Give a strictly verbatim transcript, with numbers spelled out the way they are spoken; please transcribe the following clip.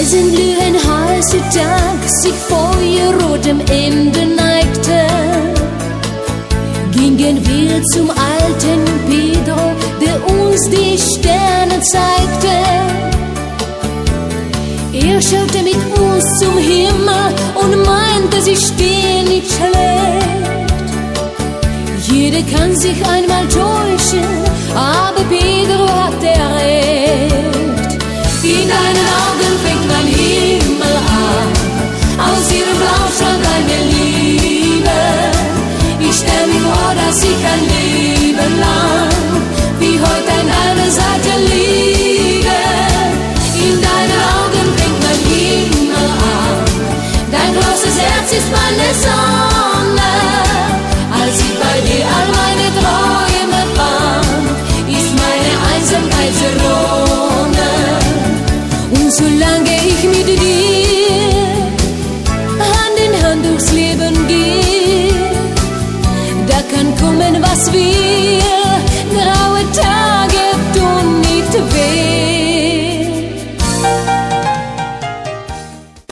Eisenglühen heiße Tag sich feuerrotem Ende neigte, gingen wir zum alten Pedro, der uns die Sterne zeigte. Er schaute mit uns zum Himmel und meinte, sie stehen nicht schlecht. Jeder kann sich einmal täuschen, aber Pedro hat er recht. In deinen Augen fängt mein Himmel an, aus ihrem Blau strahlt eine Liebe. Ich stell mir vor, dass ich ein Leben lang wie heute an deiner Seite liege. In deinen Augen fängt mein Himmel an, dein großes Herz ist meine Sonne. Als ich bei dir all meine Träume fand, ist meine Einsamkeit zerronnen. Und solange ich mit dir Hand in Hand durchs Leben gehe, da kann kommen, was will.